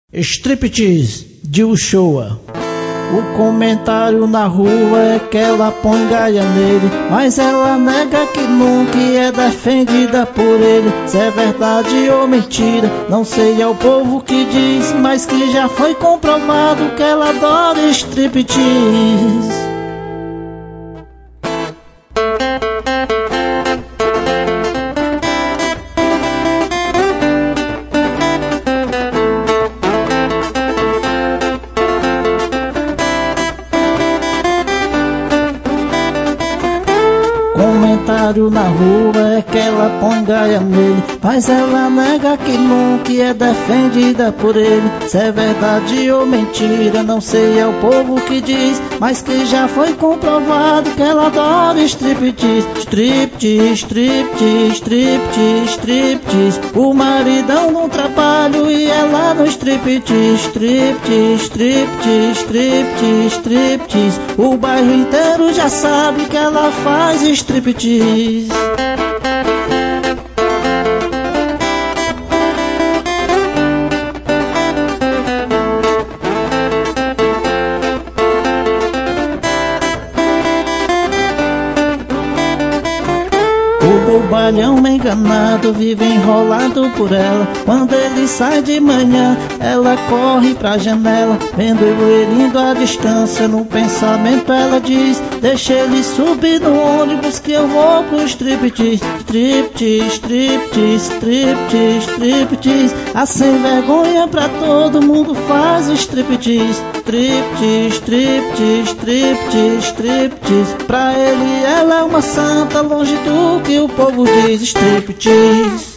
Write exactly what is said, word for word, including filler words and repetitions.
Striptease de Uchoa. O comentário na rua é que ela põe gaia nele, mas ela nega que nunca é defendida por ele. Se é verdade ou mentira, não sei, é o povo que diz, mas que já foi comprovado que ela adora striptease. Comentário na rua é que ela põe gaia nele, mas ela nega que nunca é defendida por ele. Se é verdade ou mentira, não sei, é o povo que diz, mas que já foi comprovado que ela adora striptease. Striptease, striptease, striptease, striptease. O maridão no trabalho e ela no striptease. Striptease, striptease, striptease, striptease. O bairro inteiro já sabe que ela faz striptease. O bobalhão enganado vive enrolado por ela. Quando ele sai de manhã, ela corre pra janela, vendo ele indo à distância. No pensamento ela diz: deixa ele subir no ônibus que eu vou pro striptease. Striptease, striptease, striptease, striptease. A sem vergonha pra todo mundo faz striptease. Striptease, striptease, striptease, striptease. Pra ele ela é uma santa, longe do que o povo diz. Striptease.